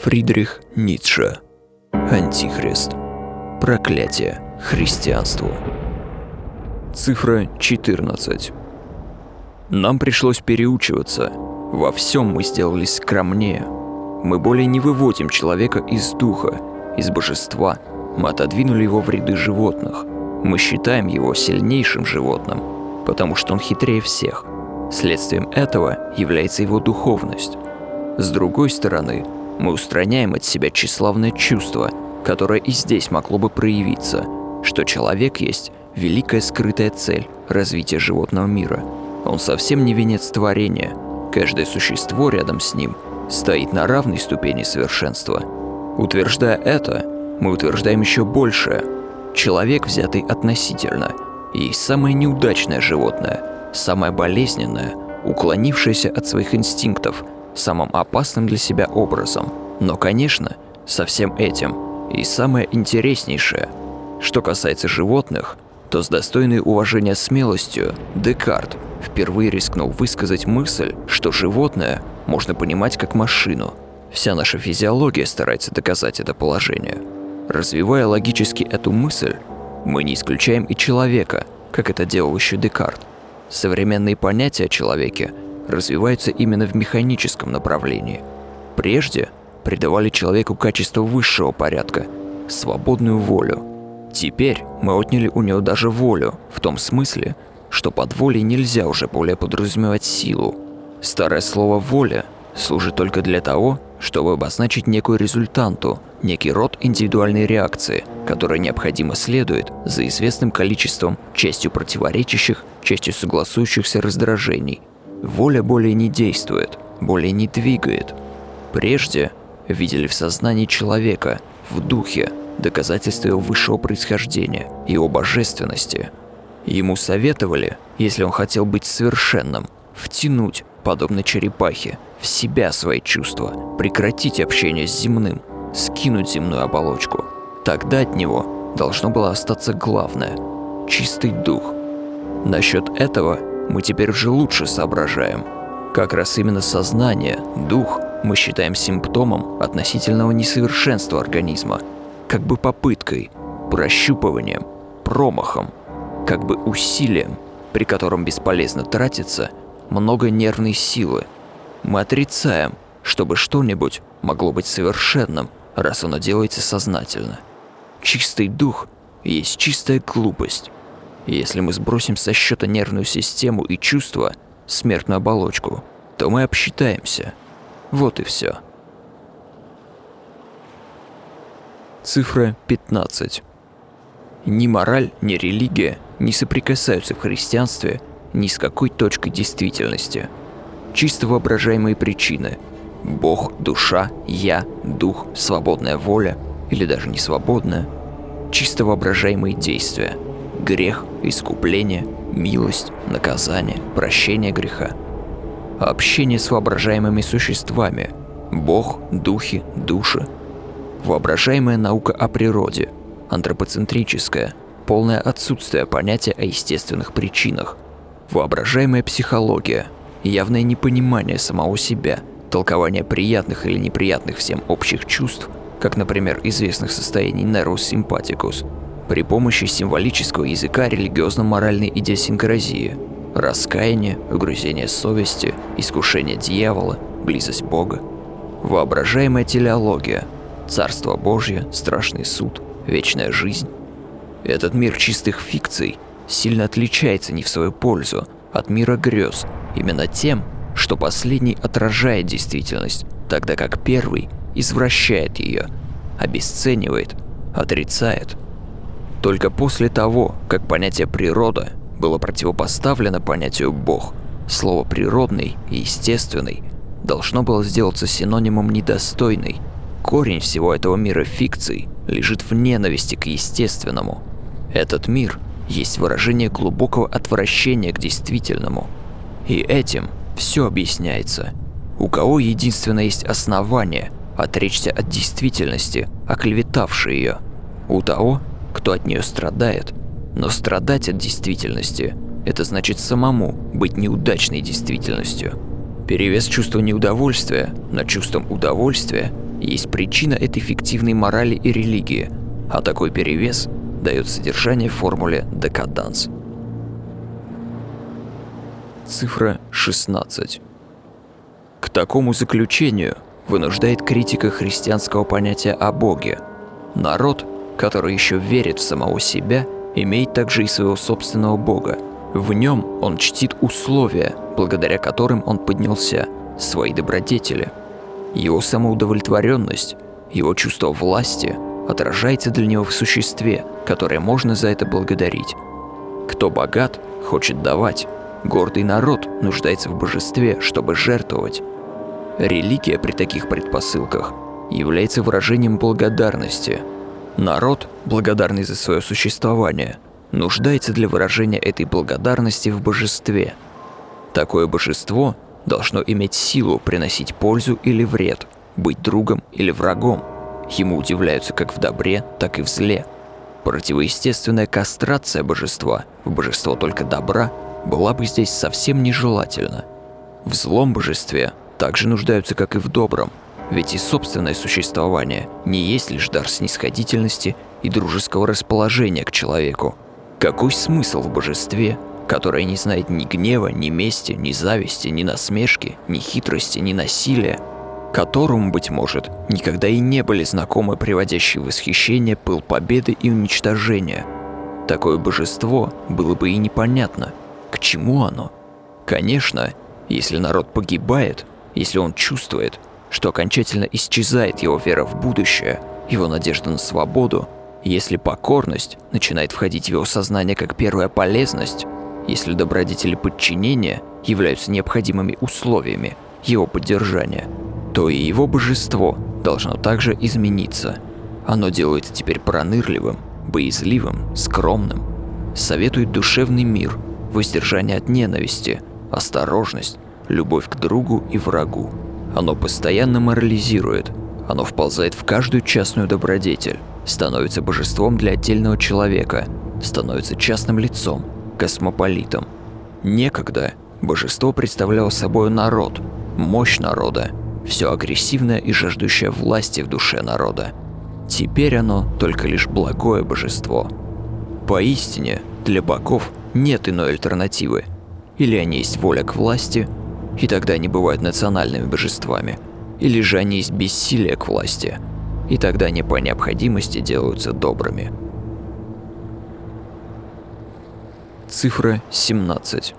Фридрих Ницше. Антихрист. Проклятие христианству. Цифра 14. Нам пришлось переучиваться. Во всем мы сделались скромнее. Мы более не выводим человека из духа, из божества. Мы отодвинули его в ряды животных. Мы считаем его сильнейшим животным, потому что он хитрее всех. Следствием этого является его духовность. С другой стороны, мы устраняем от себя тщеславное чувство, которое и здесь могло бы проявиться, что человек есть великая скрытая цель развития животного мира. Он совсем не венец творения. Каждое существо рядом с ним стоит на равной ступени совершенства. Утверждая это, мы утверждаем еще большее. Человек, взятый относительно, есть самое неудачное животное, самое болезненное, уклонившееся от своих инстинктов, самым опасным для себя образом. Но, конечно, со всем этим и самое интереснейшее. Что касается животных, то с достойной уважения смелостью Декарт впервые рискнул высказать мысль, что животное можно понимать как машину. Вся наша физиология старается доказать это положение. Развивая логически эту мысль, мы не исключаем и человека, как это делал еще Декарт. Современные понятия о человеке развиваются именно в механическом направлении. Прежде придавали человеку качество высшего порядка – свободную волю. Теперь мы отняли у него даже волю, в том смысле, что под волей нельзя уже более подразумевать силу. Старое слово «воля» служит только для того, чтобы обозначить некую результанту, некий род индивидуальной реакции, которая необходимо следует за известным количеством частью противоречащих, частью согласующихся раздражений. Воля более не действует, более не двигает. Прежде видели в сознании человека, в духе, доказательство его высшего происхождения, его божественности. Ему советовали, если он хотел быть совершенным, втянуть, подобно черепахе, в себя свои чувства, прекратить общение с земным, скинуть земную оболочку. Тогда от него должно было остаться главное – чистый дух. Насчет этого мы теперь уже лучше соображаем. Как раз именно сознание, дух мы считаем симптомом относительного несовершенства организма, как бы попыткой, прощупыванием, промахом, как бы усилием, при котором бесполезно тратится много нервной силы. Мы отрицаем, чтобы что-нибудь могло быть совершенным, раз оно делается сознательно. Чистый дух есть чистая глупость. Если мы сбросим со счета нервную систему и чувства, смертную оболочку, то мы обсчитаемся. Вот и все. Цифра 15. Ни мораль, ни религия не соприкасаются в христианстве ни с какой точкой действительности. Чисто воображаемые причины – Бог, душа, я, дух, свободная воля или даже не свободная – чисто воображаемые действия – грех, искупление, милость, наказание, прощение греха. Общение с воображаемыми существами – Бог, духи, души. Воображаемая наука о природе, антропоцентрическая, полное отсутствие понятия о естественных причинах. Воображаемая психология, явное непонимание самого себя, толкование приятных или неприятных всем общих чувств, как, например, известных состояний Nervus sympathicus, при помощи символического языка религиозно-моральной идиосинкразии, раскаяние, угрызение совести, искушение дьявола, близость Бога. Воображаемая телеология, Царство Божье, страшный суд, вечная жизнь. Этот мир чистых фикций сильно отличается не в свою пользу от мира грез именно тем, что последний отражает действительность, тогда как первый извращает ее, обесценивает, отрицает. Только после того, как понятие «природа» было противопоставлено понятию «бог», слово «природный» и «естественный» должно было сделаться синонимом «недостойный». Корень всего этого мира фикций лежит в ненависти к естественному. Этот мир есть выражение глубокого отвращения к действительному. И этим все объясняется. У кого единственно есть основание отречься от действительности, оклеветавшей ее? У того, кто от нее страдает. Но страдать от действительности – это значит самому быть неудачной действительностью. Перевес чувства неудовольствия над чувством удовольствия есть причина этой фиктивной морали и религии, а такой перевес дает содержание формуле декаданс. Цифра 16. К такому заключению вынуждает критика христианского понятия о Боге. Народ, который еще верит в самого себя, имеет также и своего собственного Бога. В нем он чтит условия, благодаря которым он поднялся, свои добродетели. Его самоудовлетворенность, его чувство власти отражается для него в существе, которое можно за это благодарить. Кто богат, хочет давать. Гордый народ нуждается в божестве, чтобы жертвовать. Религия при таких предпосылках является выражением благодарности. Народ, благодарный за свое существование, нуждается для выражения этой благодарности в божестве. Такое божество должно иметь силу приносить пользу или вред, быть другом или врагом. Ему удивляются как в добре, так и в зле. Противоестественная кастрация божества в божество только добра была бы здесь совсем нежелательна. В злом божестве также нуждаются, как и в добром, ведь и собственное существование не есть лишь дар снисходительности и дружеского расположения к человеку. Какой смысл в божестве, которое не знает ни гнева, ни мести, ни зависти, ни насмешки, ни хитрости, ни насилия, которому, быть может, никогда и не были знакомы приводящие в восхищение пыл победы и уничтожения? Такое божество было бы и непонятно. К чему оно? Конечно, если народ погибает, если он чувствует, что окончательно исчезает его вера в будущее, его надежда на свободу, если покорность начинает входить в его сознание как первая полезность, если добродетели подчинения являются необходимыми условиями его поддержания, то и его божество должно также измениться. Оно делается теперь пронырливым, боязливым, скромным, советует душевный мир, воздержание от ненависти, осторожность, любовь к другу и врагу. Оно постоянно морализирует, оно вползает в каждую частную добродетель, становится божеством для отдельного человека, становится частным лицом, космополитом. Некогда божество представляло собой народ, мощь народа, все агрессивное и жаждущее власти в душе народа. Теперь оно только лишь благое божество. Поистине, для богов нет иной альтернативы. Или они есть воля к власти, и тогда они бывают национальными божествами, или же они есть бессилие к власти, и тогда они по необходимости делаются добрыми. Цифра 17.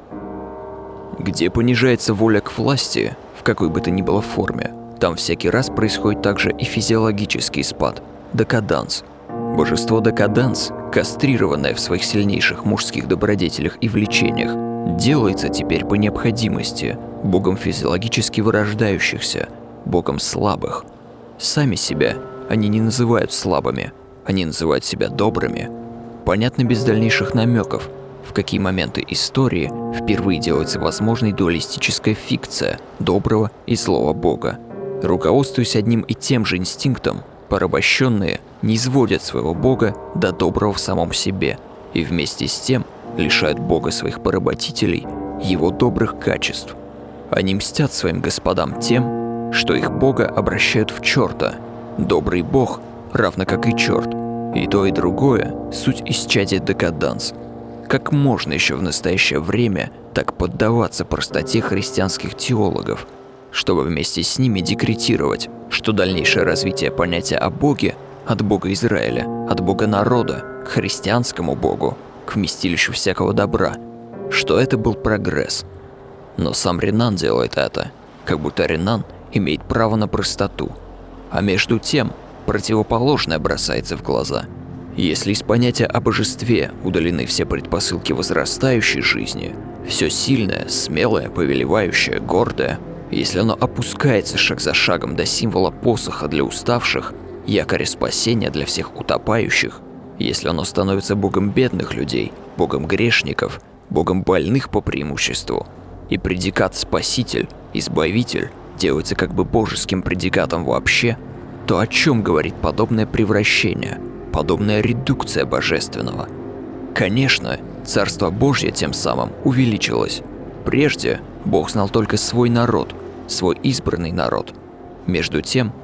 Где понижается воля к власти, в какой бы то ни было форме, там всякий раз происходит также и физиологический спад, декаданс. Божество декаданс, кастрированное в своих сильнейших мужских добродетелях и влечениях, делается теперь по необходимости богом физиологически вырождающихся, богом слабых. Сами себя они не называют слабыми, они называют себя добрыми. Понятно без дальнейших намеков, в какие моменты истории впервые делается возможной дуалистическая фикция доброго и злого бога. Руководствуясь одним и тем же инстинктом, порабощенные не изводят своего бога до доброго в самом себе и вместе с тем лишают бога своих поработителей его добрых качеств. Они мстят своим господам тем, что их бога обращают в черта. Добрый бог, равно как и черт, и то и другое – суть исчадия декаданс. Как можно еще в настоящее время так поддаваться простоте христианских теологов, чтобы вместе с ними декретировать, что дальнейшее развитие понятия о Боге от Бога Израиля, от Бога народа к христианскому Богу, к вместилищу всякого добра, что это был прогресс. Но сам Ренан делает это, как будто Ренан имеет право на простоту. А между тем, противоположное бросается в глаза. Если из понятия о божестве удалены все предпосылки возрастающей жизни, все сильное, смелое, повелевающее, гордое, если оно опускается шаг за шагом до символа посоха для уставших, якоря спасения для всех утопающих, если оно становится богом бедных людей, богом грешников, богом больных по преимуществу, и предикат «спаситель», «избавитель» делается как бы божеским предикатом вообще, то о чем говорит подобное превращение, подобная редукция божественного? Конечно, Царство Божье тем самым увеличилось. Прежде Бог знал только свой народ, свой избранный народ. Между тем,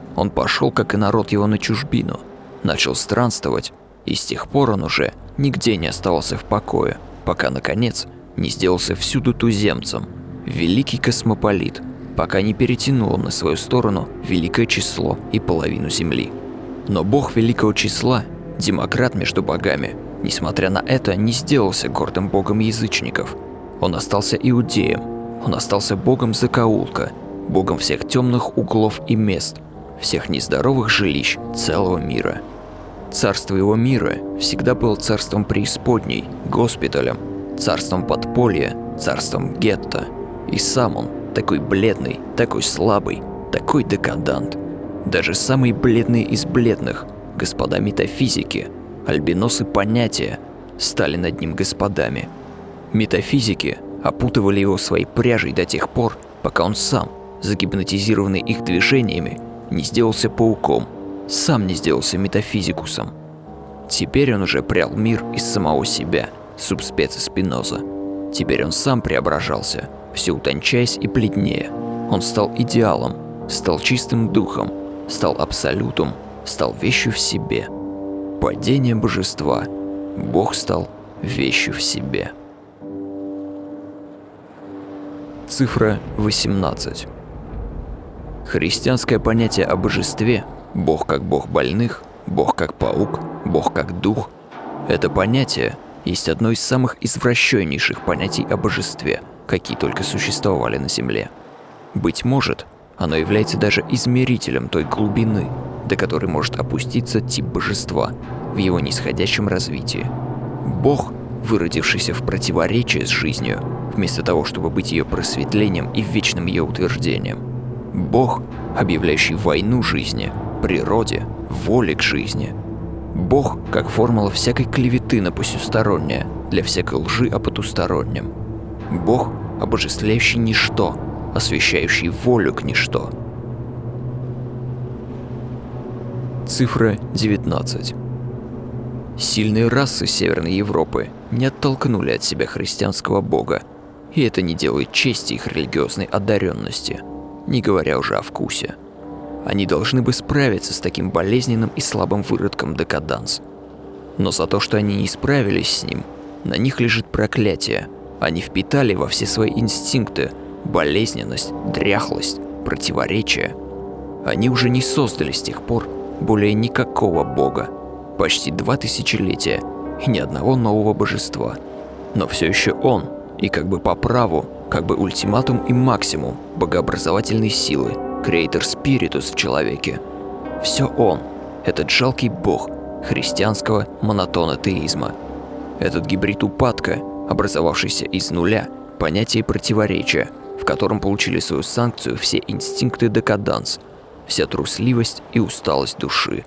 Он пошел, как и народ его, на чужбину, начал странствовать, и с тех пор он уже нигде не оставался в покое, пока, наконец, не сделался всюду туземцем, великий космополит, пока не перетянул он на свою сторону великое число и половину Земли. Но бог великого числа, демократ между богами, несмотря на это, не сделался гордым богом язычников. Он остался иудеем, он остался богом закоулка, богом всех темных углов и мест, всех нездоровых жилищ целого мира. Царство его мира всегда было царством преисподней, госпиталем, царством подполья, царством гетто. И сам он, такой бледный, такой слабый, такой декадант. Даже самые бледные из бледных, господа метафизики, альбиносы понятия, стали над ним господами. Метафизики опутывали его своей пряжей до тех пор, пока он сам, загипнотизированный их движениями, не сделался пауком, сам не сделался метафизикусом. Теперь он уже прял мир из самого себя, субспеция Спиноза. Теперь он сам преображался, все утончаясь и бледнее. Он стал идеалом, стал чистым духом, стал абсолютом, стал вещью в себе. Падение божества. Бог стал вещью в себе. Цифра 18. Христианское понятие о божестве, Бог как Бог больных, Бог как паук, Бог как дух, это понятие есть одно из самых извращеннейших понятий о божестве, какие только существовали на Земле. Быть может, оно является даже измерителем той глубины, до которой может опуститься тип божества в его нисходящем развитии. Бог, выродившийся в противоречие с жизнью, вместо того, чтобы быть ее просветлением и вечным ее утверждением. Бог, объявляющий войну жизни, природе, воле к жизни. Бог, как формула всякой клеветы на посюстороннее, для всякой лжи о потустороннем. Бог, обожествляющий ничто, освящающий волю к ничто. Цифра 19. Сильные расы Северной Европы не оттолкнули от себя христианского бога, и это не делает чести их религиозной одаренности, не говоря уже о вкусе. Они должны бы справиться с таким болезненным и слабым выродком декаданс. Но за то, что они не справились с ним, на них лежит проклятие. Они впитали во все свои инстинкты болезненность, дряхлость, противоречие. Они уже не создали с тех пор более никакого бога. Почти 2 тысячелетия и ни одного нового божества. Но все еще он, и как бы по праву, как бы ультиматум и максимум богообразовательной силы, Creator Spiritus в человеке. Все он, этот жалкий бог христианского монотонотеизма. Этот гибрид упадка, образовавшийся из нуля, понятия противоречия, в котором получили свою санкцию все инстинкты декаданс, вся трусливость и усталость души.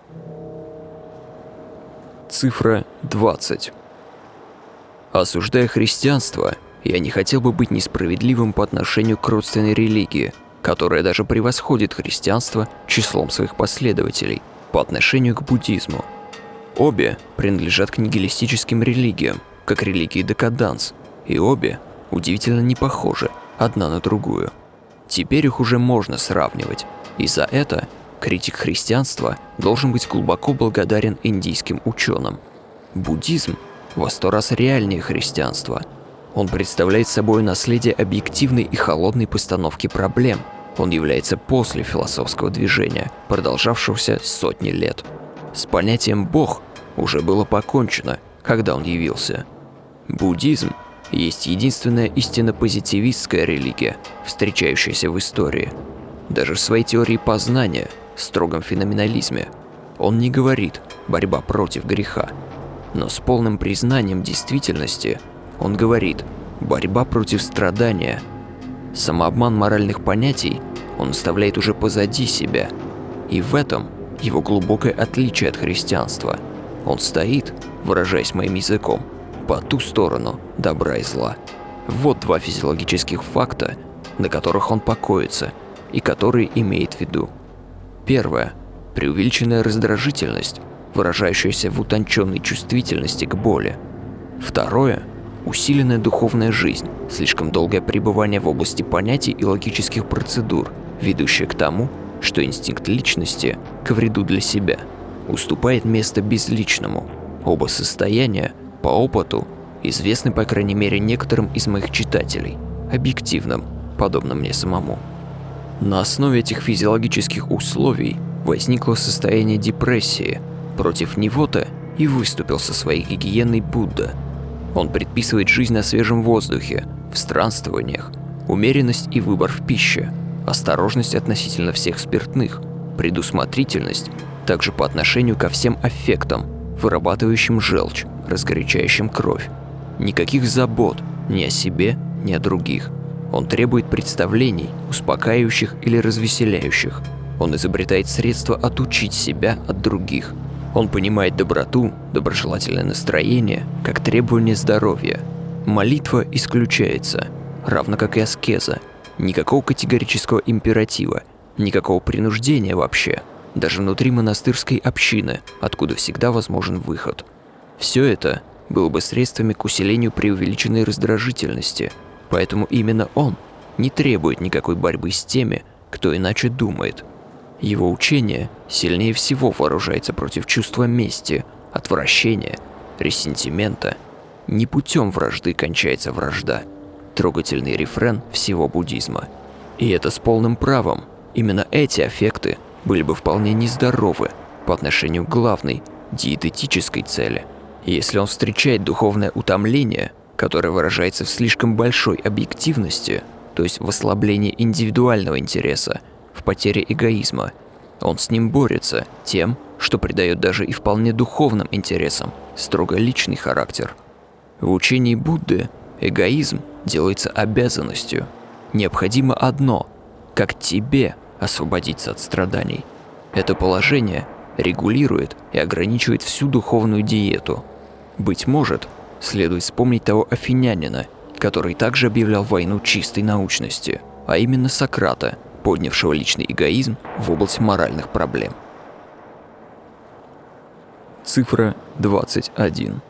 Цифра 20. Осуждая христианство, я не хотел бы быть несправедливым по отношению к родственной религии, которая даже превосходит христианство числом своих последователей по отношению к буддизму. Обе принадлежат к нигилистическим религиям, как религии декаданс, и обе удивительно не похожи одна на другую. Теперь их уже можно сравнивать, и за это критик христианства должен быть глубоко благодарен индийским ученым. Буддизм во 100 раз реальнее христианства. Он представляет собой наследие объективной и холодной постановки проблем. Он является после философского движения, продолжавшегося сотни лет. С понятием «бог» уже было покончено, когда он явился. Буддизм есть единственная истинно позитивистская религия, встречающаяся в истории. Даже в своей теории познания, строгом феноменализме, он не говорит «борьба против греха», но с полным признанием действительности он говорит «борьба против страдания». Самообман моральных понятий он оставляет уже позади себя, и в этом его глубокое отличие от христианства. Он стоит, выражаясь моим языком, по ту сторону добра и зла. Вот 2 физиологических факта, на которых он покоится и которые имеет в виду. Первое – преувеличенная раздражительность, выражающаяся в утонченной чувствительности к боли. Второе – усиленная духовная жизнь, слишком долгое пребывание в области понятий и логических процедур, ведущее к тому, что инстинкт личности ко вреду для себя уступает место безличному. Оба состояния, по опыту, известны по крайней мере некоторым из моих читателей, объективным, подобно мне самому. На основе этих физиологических условий возникло состояние депрессии. Против него-то и выступил со своей гигиеной Будда. Он предписывает жизнь на свежем воздухе, в странствованиях, умеренность и выбор в пище, осторожность относительно всех спиртных, предусмотрительность также по отношению ко всем аффектам, вырабатывающим желчь, разгорячающим кровь. Никаких забот ни о себе, ни о других. Он требует представлений, успокаивающих или развеселяющих. Он изобретает средства отучить себя от других. Он понимает доброту, доброжелательное настроение, как требование здоровья. Молитва исключается, равно как и аскеза. Никакого категорического императива, никакого принуждения вообще, даже внутри монастырской общины, откуда всегда возможен выход. Все это было бы средствами к усилению преувеличенной раздражительности, поэтому именно он не требует никакой борьбы с теми, кто иначе думает. Его учение сильнее всего вооружается против чувства мести, отвращения, ресентимента. Не путем вражды кончается вражда. Трогательный рефрен всего буддизма. И это с полным правом. Именно эти аффекты были бы вполне нездоровы по отношению к главной, диететической цели. Если он встречает духовное утомление, которое выражается в слишком большой объективности, то есть в ослаблении индивидуального интереса, в потере эгоизма, он с ним борется тем, что придает даже и вполне духовным интересам строго личный характер. В учении Будды эгоизм делается обязанностью. Необходимо одно – как тебе освободиться от страданий. Это положение регулирует и ограничивает всю духовную диету. Быть может, следует вспомнить того афинянина, который также объявлял войну чистой научности, а именно Сократа, поднявшего личный эгоизм в область моральных проблем. Цифра 21.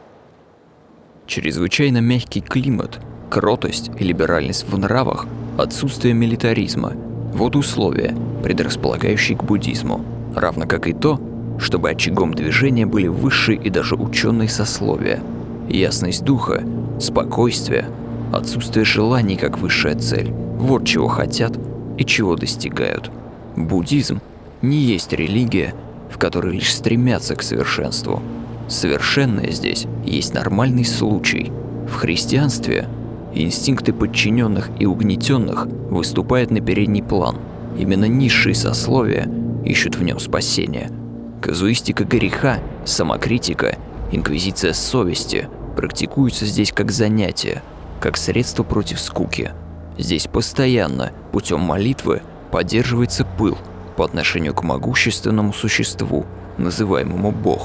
Чрезвычайно мягкий климат, кротость и либеральность в нравах, отсутствие милитаризма – вот условия, предрасполагающие к буддизму, равно как и то, чтобы очагом движения были высшие и даже ученые сословия. Ясность духа, спокойствие, отсутствие желаний как высшая цель – вот чего хотят и чего достигают. Буддизм не есть религия, в которой лишь стремятся к совершенству. Совершенное здесь есть нормальный случай. В христианстве инстинкты подчиненных и угнетенных выступают на передний план. Именно низшие сословия ищут в нем спасения. Казуистика греха, самокритика, инквизиция совести практикуются здесь как занятие, как средство против скуки. Здесь постоянно, путем молитвы, поддерживается пыл по отношению к могущественному существу, называемому Бог.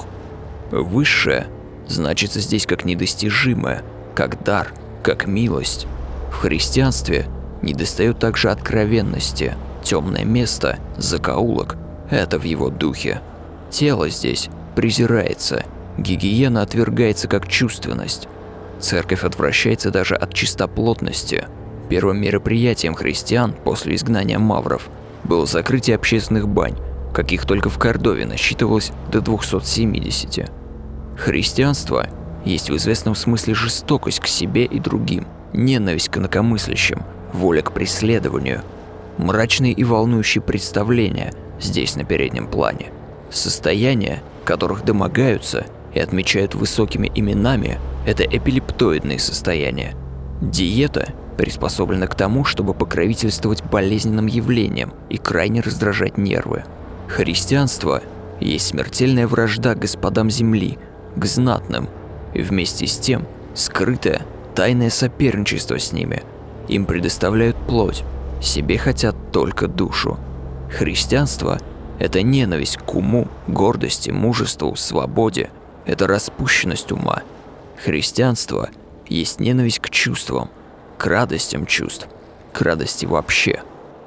Высшее значится здесь как недостижимое, как дар, как милость. В христианстве недостает также откровенности, темное место, закоулок – это в его духе. Тело здесь презирается, гигиена отвергается как чувственность. Церковь отвращается даже от чистоплотности. Первым мероприятием христиан после изгнания мавров было закрытие общественных бань, каких только в Кордове насчитывалось до 270. Христианство есть в известном смысле жестокость к себе и другим, ненависть к инакомыслящим, воля к преследованию. Мрачные и волнующие представления здесь на переднем плане. Состояния, которых домогаются и отмечают высокими именами, это эпилептоидные состояния. Диета приспособлена к тому, чтобы покровительствовать болезненным явлениям и крайне раздражать нервы. Христианство есть смертельная вражда к господам земли, к знатным, и вместе с тем скрытое, тайное соперничество с ними. Им предоставляют плоть, себе хотят только душу. Христианство – это ненависть к уму, гордости, мужеству, свободе. Это распущенность ума. Христианство есть ненависть к чувствам, к радостям чувств, к радости вообще.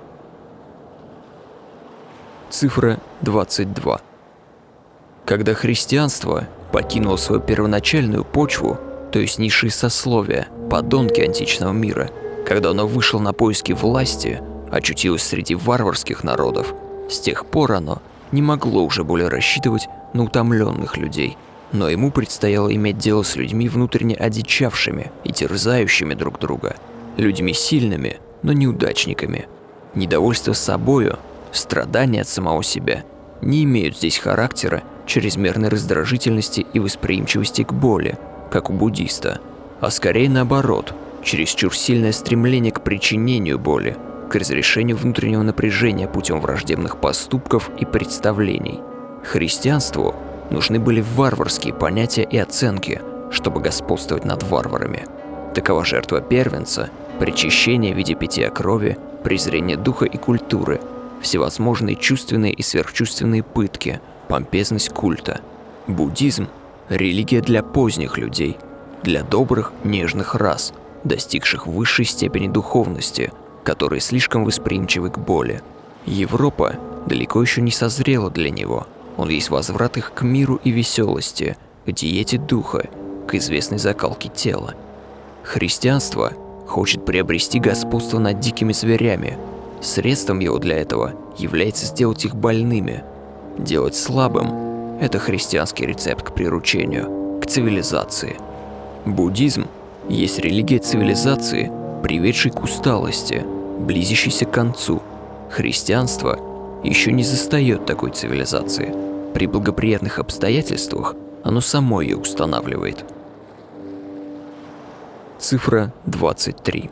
Цифра 22. Когда христианство покинуло свою первоначальную почву, то есть низшие сословия, подонки античного мира, когда оно вышло на поиски власти, очутилось среди варварских народов, С тех пор оно не могло уже более рассчитывать на утомленных людей, но ему предстояло иметь дело с людьми внутренне одичавшими и терзающими друг друга, людьми сильными, но неудачниками. Недовольство собою, страдания от самого себя не имеют здесь характера чрезмерной раздражительности и восприимчивости к боли, как у буддиста, а скорее наоборот, чересчур сильное стремление к причинению боли, к разрешению внутреннего напряжения путем враждебных поступков и представлений. Христианству нужны были варварские понятия и оценки, чтобы господствовать над варварами. Такова жертва первенца, причащение в виде питья крови, презрение духа и культуры, всевозможные чувственные и сверхчувственные пытки, помпезность культа. Буддизм – религия для поздних людей, для добрых, нежных рас, достигших высшей степени духовности, которые слишком восприимчивы к боли. Европа далеко еще не созрела для него. Он есть возврат их к миру и веселости, к диете духа, к известной закалке тела. Христианство хочет приобрести господство над дикими зверями. Средством его для этого является сделать их больными. Делать слабым – это христианский рецепт к приручению, к цивилизации. Буддизм есть религия цивилизации, приведшей к усталости, близящейся к концу. Христианство еще не застает такой цивилизации. При благоприятных обстоятельствах оно само ее устанавливает. Цифра 23.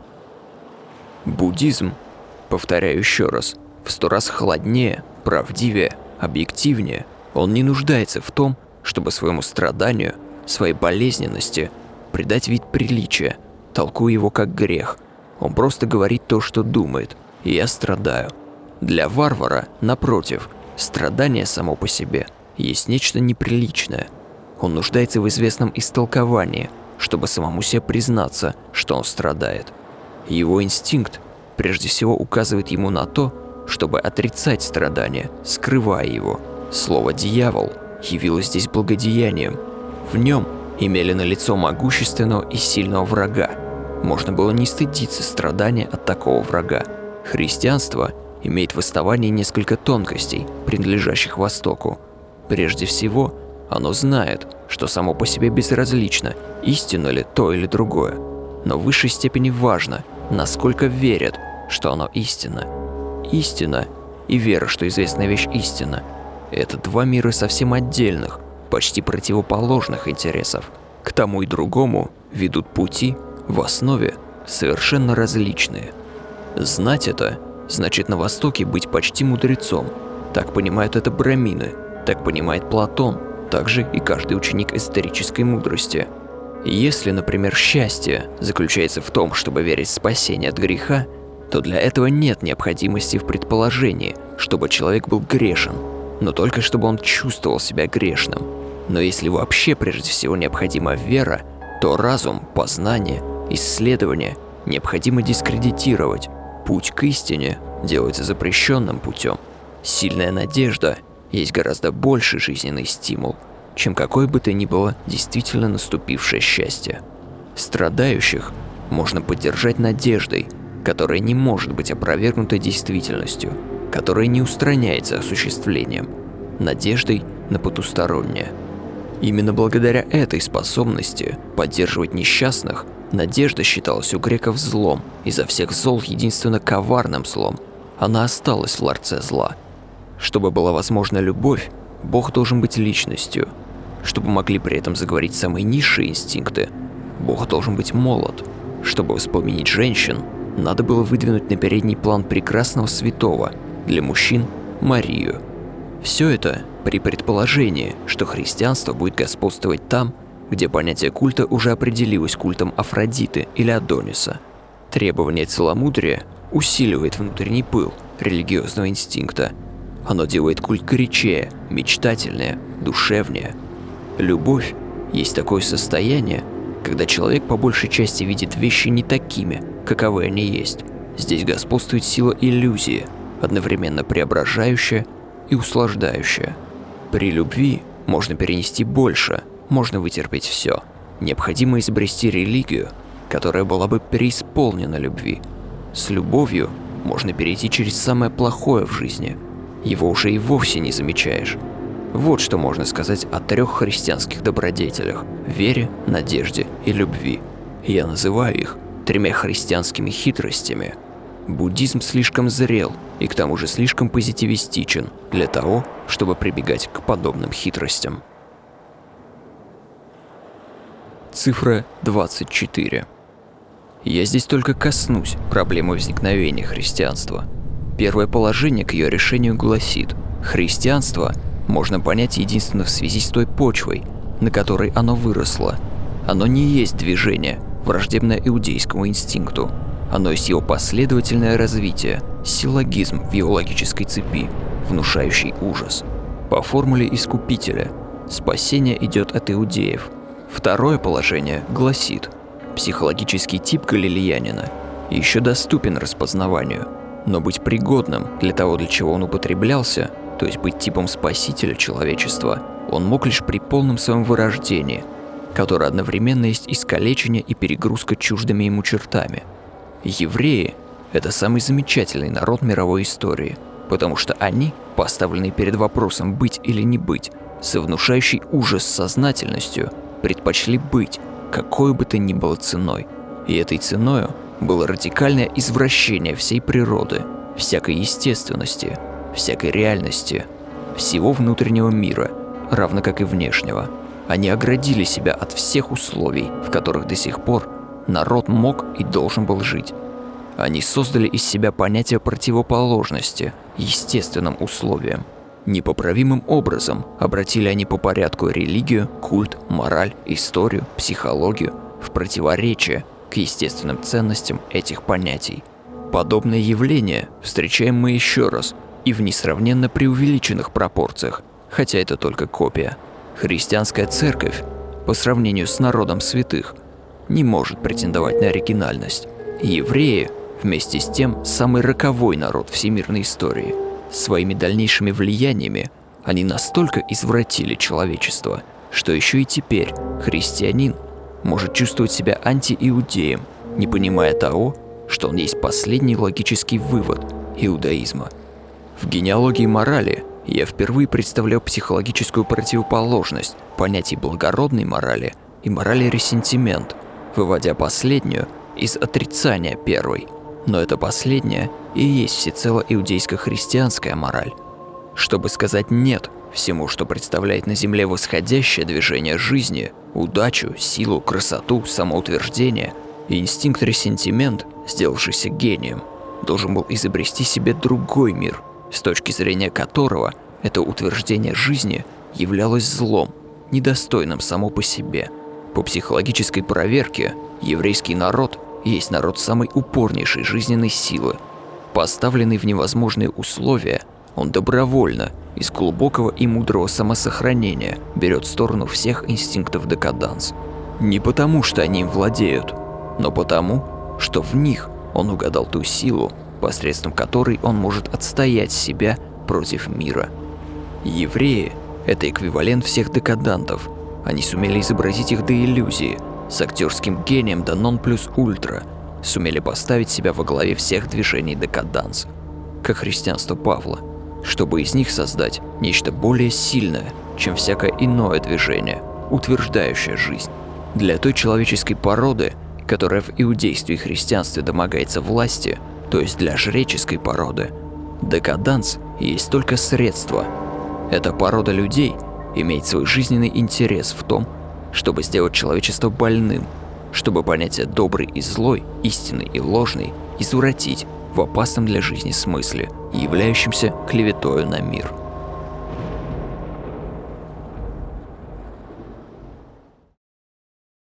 Буддизм, повторяю еще раз, в 100 раз холоднее, правдивее, объективнее. Он не нуждается в том, чтобы своему страданию, своей болезненности придать вид приличия, толкуя его как грех. Он просто говорит то, что думает, и я страдаю. Для варвара, напротив, страдание само по себе есть нечто неприличное. Он нуждается в известном истолковании, чтобы самому себе признаться, что он страдает. Его инстинкт прежде всего указывает ему на то, чтобы отрицать страдание, скрывая его. Слово «дьявол» явилось здесь благодеянием. В нем имели налицо могущественного и сильного врага. Можно было не стыдиться страдания от такого врага. Христианство имеет в основании несколько тонкостей, принадлежащих Востоку. Прежде всего, оно знает, что само по себе безразлично, истинно ли то или другое. Но в высшей степени важно, насколько верят, что оно истинно. Истина и вера, что известная вещь истина – это два мира совсем отдельных, почти противоположных интересов. К тому и другому ведут пути, в основе совершенно различные. Знать это значит на Востоке быть почти мудрецом. Так понимают это брамины, так понимает Платон, также и каждый ученик эзотерической мудрости. Если, например, счастье заключается в том, чтобы верить в спасение от греха, то для этого нет необходимости в предположении, чтобы человек был грешен, но только чтобы он чувствовал себя грешным. Но если вообще прежде всего необходима вера, то разум, познание, исследование необходимо дискредитировать. Путь к истине делается запрещенным путем. Сильная надежда есть гораздо больший жизненный стимул, чем какое бы то ни было действительно наступившее счастье. Страдающих можно поддержать надеждой, которая не может быть опровергнута действительностью, которая не устраняется осуществлением, надеждой на потустороннее. Именно благодаря этой способности поддерживать несчастных надежда считалась у греков злом, изо всех зол единственно коварным злом. Она осталась в ларце зла. Чтобы была возможна любовь, Бог должен быть личностью. Чтобы могли при этом заговорить самые низшие инстинкты, Бог должен быть молод. Чтобы воспламенить женщин, надо было выдвинуть на передний план прекрасного святого, для мужчин – Марию. Все это при предположении, что христианство будет господствовать там, где понятие культа уже определилось культом Афродиты или Адониса. Требование целомудрия усиливает внутренний пыл религиозного инстинкта. Оно делает культ горячее, мечтательнее, душевнее. Любовь есть такое состояние, когда человек по большей части видит вещи не такими, каковы они есть. Здесь господствует сила иллюзии, одновременно преображающая и услаждающая. При любви можно перенести больше, можно вытерпеть все. Необходимо изобрести религию, которая была бы преисполнена любви. С любовью можно перейти через самое плохое в жизни. его уже и вовсе не замечаешь. Вот что можно сказать о 3 христианских добродетелях – вере, надежде и любви. Я называю их 3 христианскими хитростями. Буддизм слишком зрел и к тому же слишком позитивистичен для того, чтобы прибегать к подобным хитростям. Цифра 24. Я здесь только коснусь проблемы возникновения христианства. Первое положение к ее решению гласит: христианство можно понять единственно в связи с той почвой, на которой оно выросло. Оно не есть движение, враждебное иудейскому инстинкту. Оно есть его последовательное развитие, силлогизм в его логической цепи, внушающий ужас. По формуле Искупителя спасение идет от иудеев. Второе положение гласит: психологический тип галилеянина еще доступен распознаванию, но быть пригодным для того, для чего он употреблялся, то есть быть типом спасителя человечества, он мог лишь при полном своем вырождении, которое одновременно есть искалечение и перегрузка чуждыми ему чертами. Евреи – это самый замечательный народ мировой истории, потому что они, поставленные перед вопросом быть или не быть, со внушающей ужас сознательностью, предпочли быть, какой бы то ни было ценой. И этой ценою было радикальное извращение всей природы, всякой естественности, всякой реальности, всего внутреннего мира, равно как и внешнего. Они оградили себя от всех условий, в которых до сих пор народ мог и должен был жить. Они создали из себя понятие противоположности естественным условиям. Непоправимым образом обратили они по порядку религию, культ, мораль, историю, психологию в противоречие к естественным ценностям этих понятий. Подобное явление встречаем мы еще раз и в несравненно преувеличенных пропорциях, хотя это только копия. Христианская церковь, по сравнению с народом святых, не может претендовать на оригинальность. Евреи, вместе с тем, самый роковой народ всемирной истории. Своими дальнейшими влияниями они настолько извратили человечество, что еще и теперь христианин может чувствовать себя антииудеем, не понимая того, что он есть последний логический вывод иудаизма. В генеалогии морали я впервые представлял психологическую противоположность понятий благородной морали и морали ресентимент, выводя последнюю из отрицания первой. Но это последнее и есть всецело иудейско-христианская мораль. Чтобы сказать «нет» всему, что представляет на земле восходящее движение жизни, удачу, силу, красоту, самоутверждение, инстинкт ресентимент, сделавшийся гением, должен был изобрести себе другой мир, с точки зрения которого это утверждение жизни являлось злом, недостойным само по себе. По психологической проверке еврейский народ есть народ самой упорнейшей жизненной силы. Поставленный в невозможные условия, он добровольно, из глубокого и мудрого самосохранения, берет сторону всех инстинктов декаданс. Не потому, что они им владеют, но потому, что в них он угадал ту силу, посредством которой он может отстоять себя против мира. Евреи – это эквивалент всех декадантов. Они сумели изобразить их до иллюзии, с актерским гением до нон-плюс-ультра, сумели поставить себя во главе всех движений декаданс, как христианство Павла, чтобы из них создать нечто более сильное, чем всякое иное движение, утверждающее жизнь. Для той человеческой породы, которая в иудействе и христианстве домогается власти, то есть для жреческой породы, декаданс есть только средство. Эта порода людей имеет свой жизненный интерес в том, чтобы сделать человечество больным, чтобы понятие добрый и злой, истинный и ложный извратить в опасном для жизни смысле, являющемся клеветою на мир.